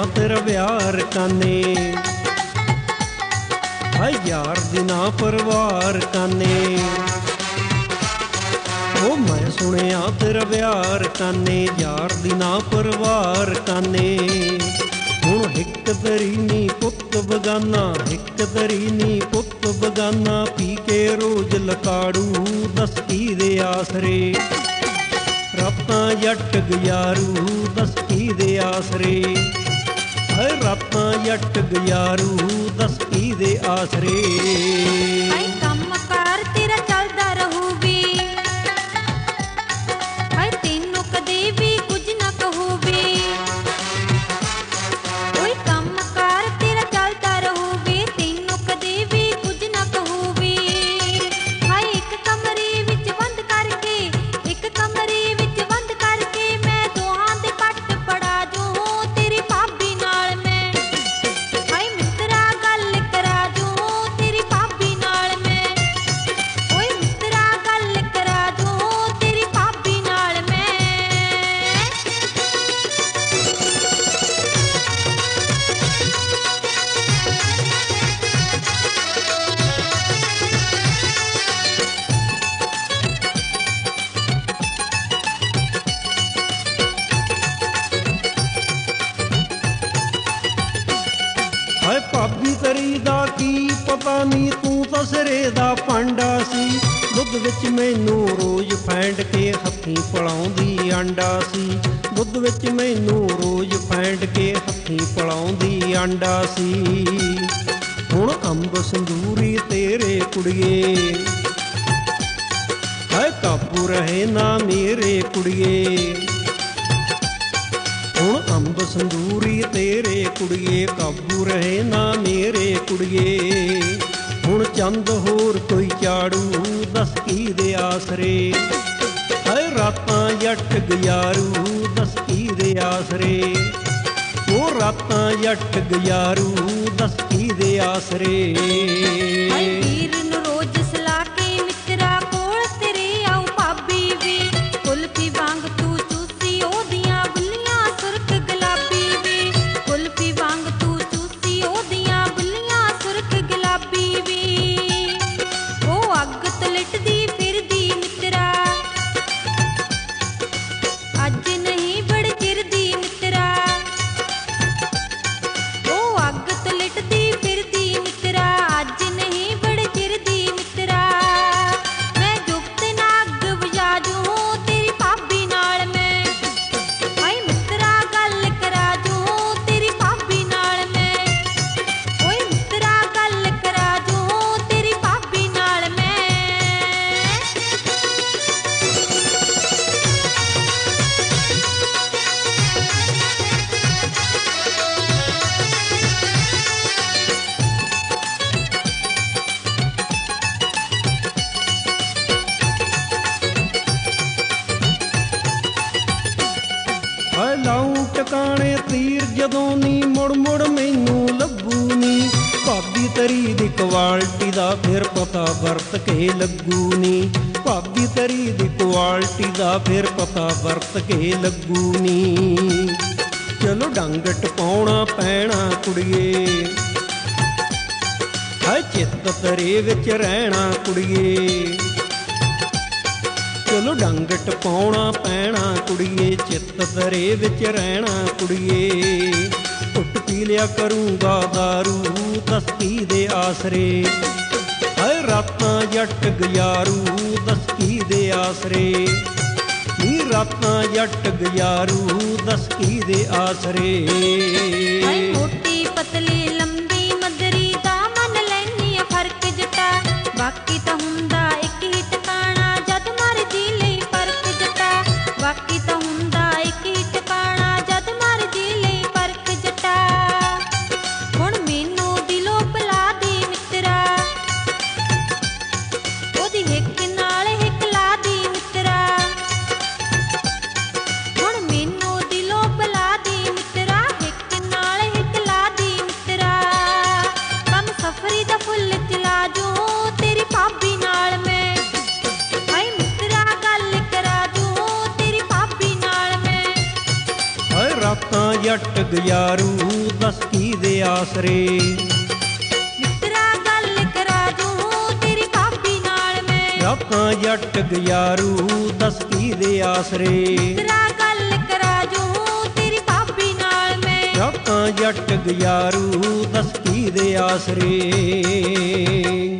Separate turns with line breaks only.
तेरा प्यार काने, हाय यार दिना परिवार काने। ओ मैं सुनिया तेरा प्यार काने, यार दिना परिवार काने। हुण हिक तरी नी पुत बगाना, हिक तरी नी पुत बगाना, पी के रोज लकाड़ू दस की दे आसरे। रातां जट गुजारू दस की दे आसरे, हाय रातां जट गुजारू दस की दे आसरे।
हाय कम कार तेरा चलदा रहू वे, हाय तैनूं कदे भी कुछ ना कहू वे। ओए कम कार तेरा चलदा रहू वे, तैनूं कदे भी कुछ ना कहू वे। हाय एक कमरे विच बंद करके, एक कमरे विच बंद करके, मैं दोहां दे पट पड़ा जो तेरी भाभी नाल मैं। हाय मित्रा गल करा जो तेरी भाभी नाल मैं, ओए मित्रा गल करा जो तेरी भाभी नाल मैं।
हाय भाभी तरी दा की पता नी, तू तां सिरे दा भांडा सी। दुੱਧ ਵਿੱਚ ਮੈਨੂੰ ਰੋਜ਼ ਫੈਂਡ ਕੇ ਹੱਥੀਂ ਪਲਾਉਂਦੀ ਆਂਡਾ ਸੀ। ਦੁੱਧ ਵਿੱਚ ਮੈਨੂੰ ਰੋਜ਼ ਫੈਂਡ ਕੇ ਹੱਥੀਂ ਪਲਾਉਂਦੀ ਆਂਡਾ ਸੀ। ਹੁਣ ਅੰਬ ਸੰਦੂਰੀ ਤੇਰੇ ਕੁੜੀਏ, ਹਾਏ ਕਾਬੂ ਰਹੇ ਨਾ ਮੇਰੇ ਕੁੜੀਏ। ਹੁਣ ਅੰਬ ਸੰਦੂਰੀ ਤੇਰੇ ਕੁੜੀਏ, ਕਾਬੂ ਰਹੇ ਨਾ ਮੇਰੇ ਕੁੜੀਏ। ਹੁਣ ਚੰਦ ਹੋਰ ਕੋਈ ਚਾੜੂ ਦਸ ਕੀ ਦੇ ਆਸਰੇ, ਹਾਏ ਰਾਤਾਂ ਜੱਟ ਗੁਜ਼ਾਰੂ ਦਸ ਕੀ ਦੇ ਆਸਰੇ। ਉਹ ਰਾਤਾਂ ਜੱਟ ਗੁਜ਼ਾਰੂ ਦਸ ਕੀ ਦੇ ਆਸਰੇ।
ਹਾਏ ਵੀਰ ਨੂੰ ਰੋਜ਼ ਸਲਾ ਕੇ ਮਿੱਤਰਾ ਕੋਲ ਤੇਰੇ ਆਉ ਭਾਬੀ ਵੇ। ਕੁਲਫੀ ਵਾਂਗ ਤੂੰ ਚੂਸੀ ਉਹਦੀਆਂ ਬੁੱਲੀਆਂ ਸੁਰਖ ਗੁਲਾਬੀ ਵੇ। ਕੁਲਫੀ ਵਾਂਗ ਤੂੰ ਚੂਸੀ ਉਹਦੀਆਂ ਬੁੱਲੀਆਂ ਸੁਰਖ ਗੁਲਾਬੀ ਵੇ। ਉਹ ਅੱਗ ਤਲਟਦੀ ਫਿਰਦੀ ਮਿੱਤਰਾ, ਅੱਜ ਨਹੀਂ ਬੜੇ ਚਿਰ ਦੀ ਮਿੱਤਰਾ। ਉਹ ਅੱਗ ਤਲਟਦੀ ਫਿਰਦੀ ਮਿੱਤਰਾ, ਅੱਜ ਨਹੀਂ ਬੜੇ ਚਿਰ ਦੀ ਮਿੱਤਰਾ। ਮੈਂ ਜੁਗਤ ਨਾ ਅੱਗ ਬੁਝਾ ਜੂ ਤੇਰੀ ਭਾਬੀ ਨਾਲ ਮੈਂ, ਹਾਏ ਮਿੱਤਰਾ ਗੱਲ ਕਰਾ ਜੂ ਤੇਰੀ ਭਾਬੀ ਨਾਲ ਮੈਂ। ਓਏ ਮਿੱਤਰਾ ਗੱਲ ਕਰਾ ਜੂ ਤੇਰੀ ਭਾਬੀ ਨਾਲ ਮੈਂ।
ਹਾਏ ਲਾਉਂ ਟਿਕਾਣੇ ਤੀਰ ਜਦੋਂ ਨੀ, ਮੁੜ ਮੁੜ ਮੈਨੂੰ ਲੱਭੂ ਨੀ। ਭਾਬੀ ਤਰੀ ਦੀ ਕੁਆਲਿਟੀ ਦਾ ਫਿਰ ਪਤਾ ਵਰਤ ਕੇ ਲੱਗੂ ਨੀ। ਭਾਬੀ ਤਰੀ ਦੀ ਕੁਆਲਿਟੀ ਦਾ ਫਿਰ ਪਤਾ ਵਰਤ ਕੇ ਲੱਗੂ ਨੀ। ਚਲੋ ਡੰਗ ਟਪਾਉਣਾ ਪੈਣਾ ਕੁੜੀਏ, ਹਾਏ ਚਿੱਤ ਤੇਰੇ ਵਿੱਚ ਰਹਿਣਾ ਕੁੜੀਏ। ਚਲੋ ਡੰਗ ਟਪਾਉਣਾ ਪੈਣਾ ਕੁੜੀਏ, ਚਿੱਤ ਤੇਰੇ ਵਿੱਚ ਰਹਿਣਾ ਕੁੜੀਏ। ਘੁੱਟ ਪੀ ਲਿਆ ਕਰੂੰਗਾ ਦਾਰੂ ਦਸ ਕੀ ਦੇ ਆਸਰੇ, ਹਾਏ ਰਾਤਾਂ ਜੱਟ ਗੁਜ਼ਾਰੂ ਦਸ ਕੀ ਦੇ ਆਸਰੇ। ਨੀ ਰਾਤਾਂ ਜੱਟ ਗੁਜ਼ਾਰੂ ਦਸ ਕੀ ਦੇ ਆਸਰੇ।
ਹਾਏ ਮੋਟੀ ਪਤਲੀ ਲੰਬੀ ਮਦਰੀ ਦਾ ਮਨ ਲੈਨੀ ਆ ਫਰਕ ਜਟਾ। ਬਾਕੀ ਤਾਂ ਹੁੰਦਾ ਇੱਕ ਹੀ ਟਿਕਾਣਾ, ਜਦ ਮਰਜੀ ਲਈ ਫਰਕ ਜਟਾ। ਬਾਕੀ ਤਾਂ ਹੁੰਦਾ ਇੱਕ ਹੀ ਟਿਕਾਣਾ, ਜਦ ਮਰਜੀ ਲਈ ਫਰਕ ਜਟਾ। ਹੁਣ ਮੈਨੂੰ ਦਿਲੋਂ ਭੁਲਾ ਦੀ ਮਿੱਤਰਾ, ਉਹਦੀ ਹਿੱਕ ਨਾਲ ਹਿੱਕ ਲਾ ਦੀ ਮਿੱਤਰਾ। ਹੁਣ ਮੈਨੂੰ ਦਿਲੋਂ ਭੁਲਾ ਦੀ ਮਿੱਤਰਾ, ਹਿੱਕ ਨਾਲ ਹਿੱਕ ਲਾ
ਰਾਤਾਂ ਜੱਟ ਗੁਜ਼ਾਰੂ ਦੱਸ ਕੀ ਦੇ ਆਸਰੇ।
ਮਿੱਤਰਾ ਗੱਲ ਕਰਾ ਦੂੰ ਤੇਰੀ ਭਾਬੀ ਨਾਲ ਮੈਂ,
ਰਾਤਾਂ ਜੱਟ ਗੁਜ਼ਾਰੂ ਦੱਸ ਕੀ ਦੇ ਆਸਰੇ।
ਮਿੱਤਰਾ ਗੱਲ ਕਰਾ ਦੂੰ ਤੇਰੀ ਭਾਬੀ ਨਾਲ ਮੈਂ,
ਰਾਤਾਂ ਜੱਟ ਗੁਜ਼ਾਰੂ ਦੱਸ ਕੀ ਦੇ ਆਸਰੇ।